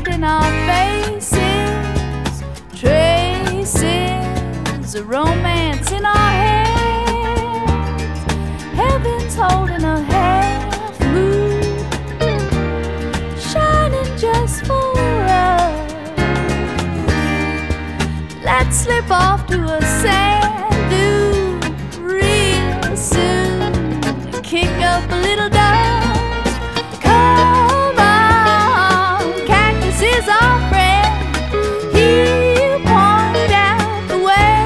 painting our faces, traces of romance in our hands. Heaven's holding a half moon, shining just for us. Let's slip off to a sand dune real soon and kick up a little dust. Come on, cactus is our friend, he'll point out the way.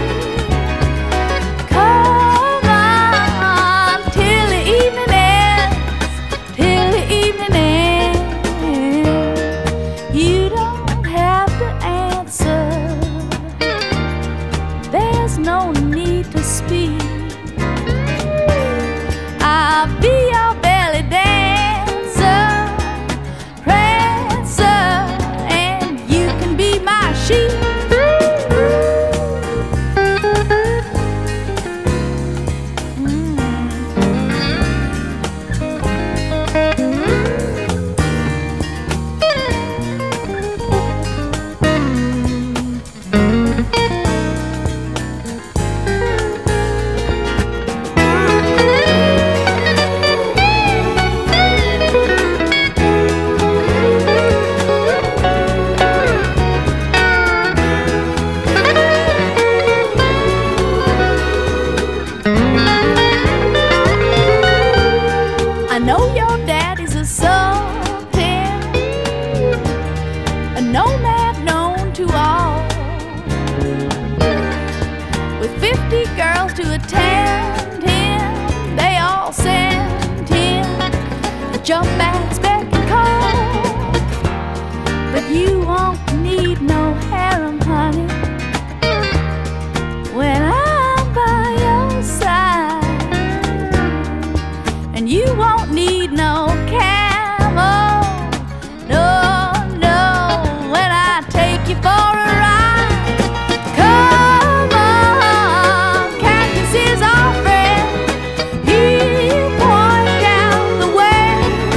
Come on, till the evening ends, till the evening ends. You don't have to answer, there's no need to speak. I'll be your belly dancer, prancer, and you can be my sheep. I know your daddy's a sultan, a nomad known to all, with 50 girls to attend him. They all send him a jump bags beck and call. But you won't need no harem, honey, when I'm by your side. And you won't need no camel, no, no, when I take you for a ride. Come on, cactus is our friend, he'll point out the way.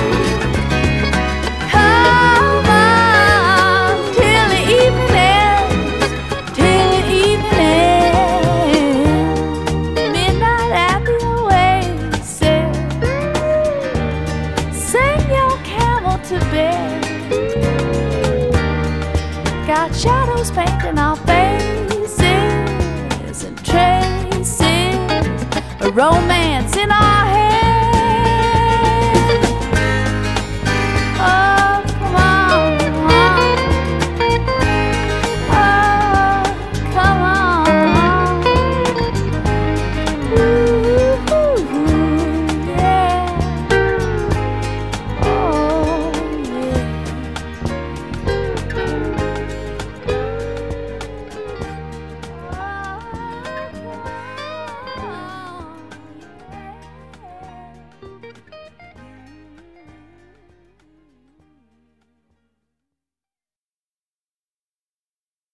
Come on, till the evening ends, till the evening ends. Midnight at the oasis, sing your camel to bed. Got shadows painting our faces and traces of romance